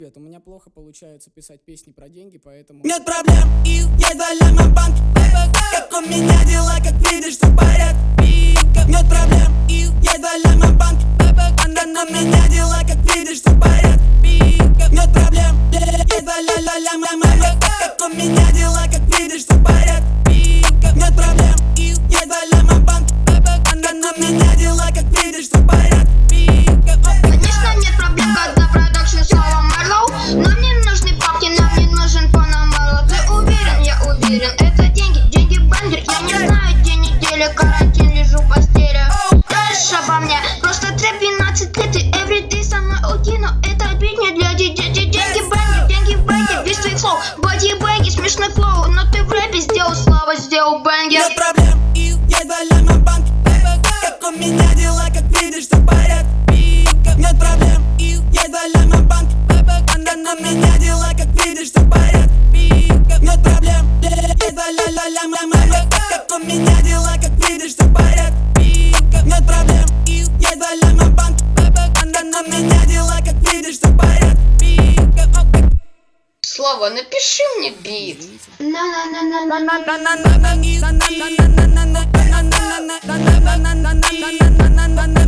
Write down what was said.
У меня плохо получается писать песни про деньги, поэтому... Нет проблем, есть 2 ляма в банке. Как у меня дела, как видишь, все в порядке. Нет проблем, есть 2 ляма в банке. Как у меня дела, как видишь, все в порядке. Нет проблем, есть 2 ляма в банке. Как у меня дела, как видишь, все в порядке. Нет проблем, есть 2 ляма в банке. Как у меня дела, как видишь, все в порядке. Конечно, нет проблем, когда продакшн слово Марлоу. Нам не нужны папки, нам не нужен Панамарло. Ты уверен, я уверен, это деньги, деньги бендер. Я не знаю, день недели, карантин, лежу в постели. Знаешь обо мне, просто трэп 12 лет. И everyday со мной один, но это бит не для деньги бендер, деньги бендер. Весь твой флоу, боди-бэги, смешной флоу. Но ты в рэпе сделал славу, сделал бенгер. Нет проблем, есть 2 ляма в банке. Как у меня дела, как видишь, все в порядке. Нет проблем, есть 2 ляма в банке. Как у меня дела, как видишь, все в порядке. Нет проблем, есть 2 ляма в банке. Как у меня дела, как видишь, все в порядке. Нет проблем, есть 2 ляма в банке. Как у меня дела, как видишь, все в порядке. Слава, напиши мне бит. На